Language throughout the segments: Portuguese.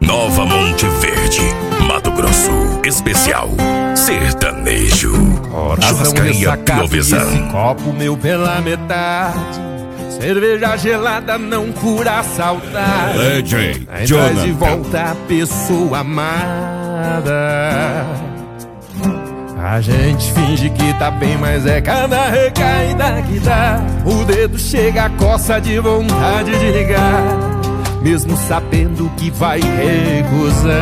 Nova Monte Verde, Mato Grosso. Especial sertanejo. Churrascaria Piovesan. Esse copo meu pela metade. Cerveja gelada não cura a saudade. DJ Traz de volta a pessoa amada. A gente finge que tá bem, mas é cada recaída que dá. O dedo chega a coça de vontade de ligar, mesmo sabendo que vai recusar.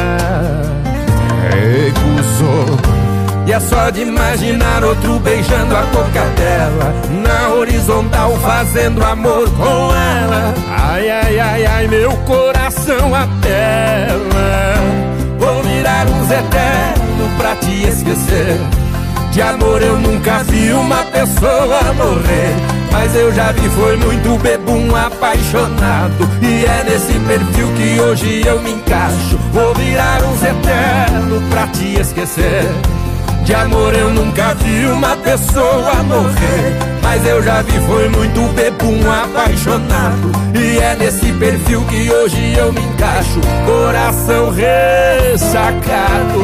Recusou. E é só de imaginar outro beijando a boca dela, na horizontal fazendo amor com ela. Ai, ai, ai, ai, meu coração apela. Vou virar um Zé eterno pra te esquecer. De amor eu nunca vi uma pessoa morrer, mas eu já vi, foi muito bebum apaixonado. E é nesse perfil que hoje eu me encaixo. Vou virar um Zé eterno pra te esquecer. De amor eu nunca vi uma pessoa morrer, mas eu já vi, foi muito bebum apaixonado. E é nesse perfil que hoje eu me encaixo. Coração ressacado.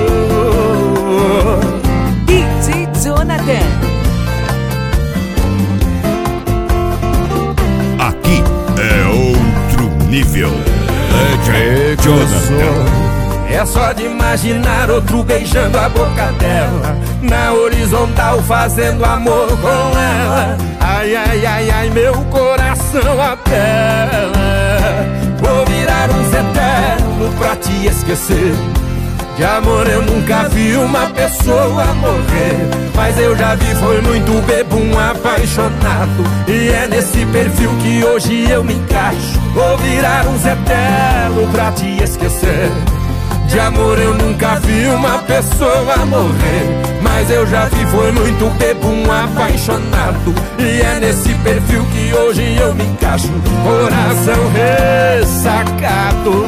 DJ Jonathan. Aqui é outro nível. DJ Jonathan. É só de imaginar outro beijando a boca dela, na horizontal fazendo amor com ela. Ai, ai, ai, ai, meu coração apela. Vou virar um Zé eterno pra te esquecer. De amor eu nunca vi uma pessoa morrer, mas eu já vi, foi muito bebum apaixonado. E é nesse perfil que hoje eu me encaixo. Vou virar um Zé eterno pra te esquecer. De amor eu nunca vi uma pessoa morrer, mas eu já vi, foi muito bebum apaixonado. E é nesse perfil que hoje eu me encaixo. Coração ressacado.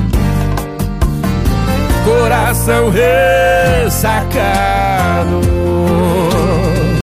Coração ressacado.